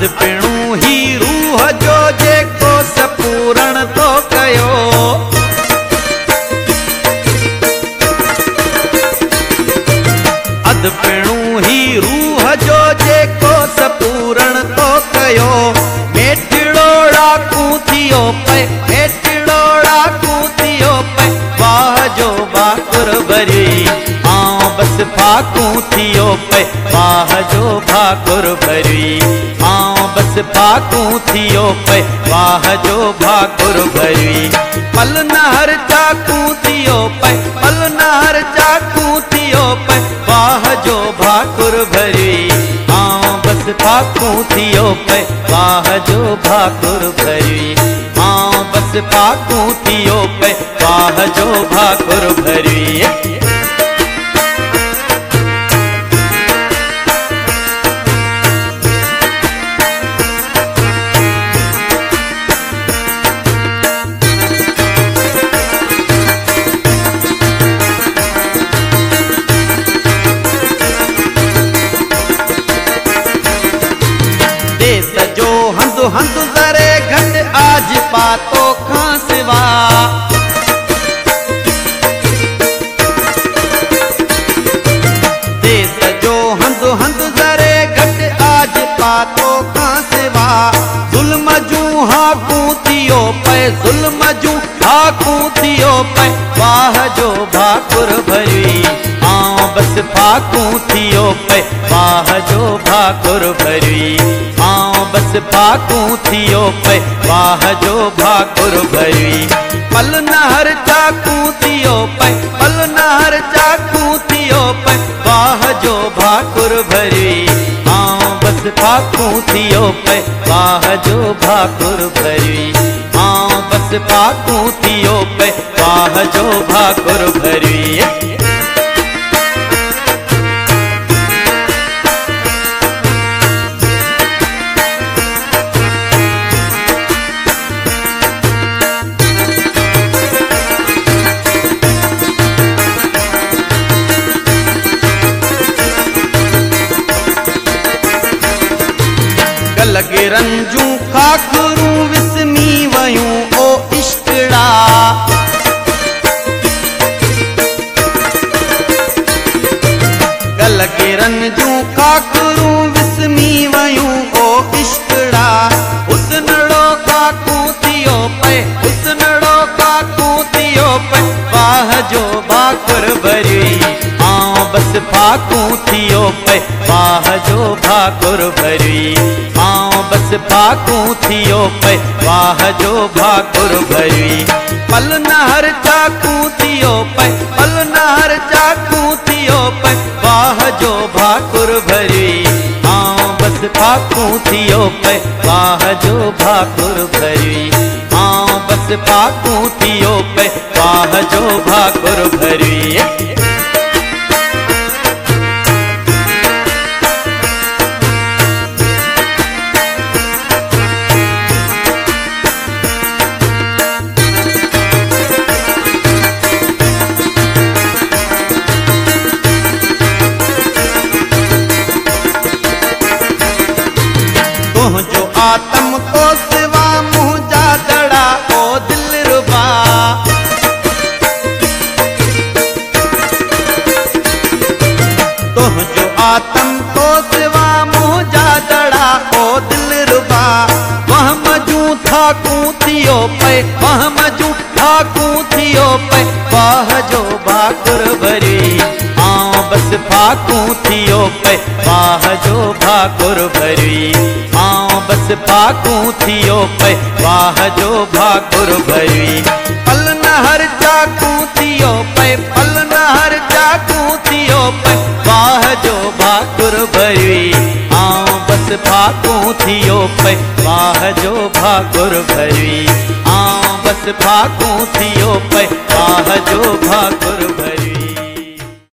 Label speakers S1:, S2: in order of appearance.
S1: अध पिणु ही रूह जो जेको सपूरण तो कयो। अध पिणु ही रूह जो जेको सपूरण तो कयो। मेटिड़ोड़ा कूथियो पे, मेटिड़ोड़ा कूथियो पे, वाह जो भाकुर भरी बस फाकू थियो पे, वाह जो भाकुर भरी बस फाकू थियो पे, वाह जो भाकुर भरी। पल नहर चाकू थियो पे, पल नहर चाकू थियो पे, वाह जो भाकुर भरी बस फाकू थियो पे, वाह जो भाकुर भरी बस फाकू थियो पे, वाह जो भाकुर भरी। देश जो हंधु हंधु जरे घट आज पातो खां सिवा। देश जो हंधु हंधु जरे घट आज पातो खां सिवा। जुल्म जू हाकू थियो पे, जुल्म जू हाकू थियो पे, वाह जो भाकुर भरी बस फाकू थियो पे, वाह जो भाकुर भरी बस फाकू थियो पे, वाह जो भाकुर भरी। पल नहर चाकू थियो पे, पल नहर चाकू थियो पे, वाह जो भाकुर भरी बस फाकू थियो पे, वाह जो भाकुर भरी बस फाकू थियो पे, वाह जो भाकुर भरी। लगे रंजू खाखरू विस्मी वयूं ओ इश्कड़ा। लगे रंजू खाखरू विस्मी वयूं ओ इश्कड़ा। हुस्नड़ो खाकू थियो पे, हुस्नड़ो खाकू थियो पे, वाह जो भाकुर भरी बस फाकू थियो पे, वाह जो भाकुर भरी बस फाकू थियो पे, वाह जो भाकुर भरी। पल नहर चाकू थियो पे, पल नहर चाकू थियो पे, वाह जो भाकुर भरी बस फाकू थियो पे, वाह जो भाकुर भरी बस फाकू थियो पे, वाह जो भाकुर भरी। जो आत्म को सिवा मुँह जादड़ा ओ दिलरुबा। तुम जो आत्म को सिवा मुँह जादड़ा ओ दिलरुबा। वह मजू थाकू थियो पे, वह मजू थाकू थियो पे, वाह जो भाकुर भरी बस फाकू थियो पे, वाह जो भाकुर भरी बस फाकू थियो पे, वाह जो भाकुर भरी। पल नहर चाकू थियो पे, पल नहर चाकू थियो पे, वाह जो भाकुर भरी बस फाकू थियो पे, वाह जो भाकुर भरी बस फाकू थियो पे, वाह जो भाकुर भरी।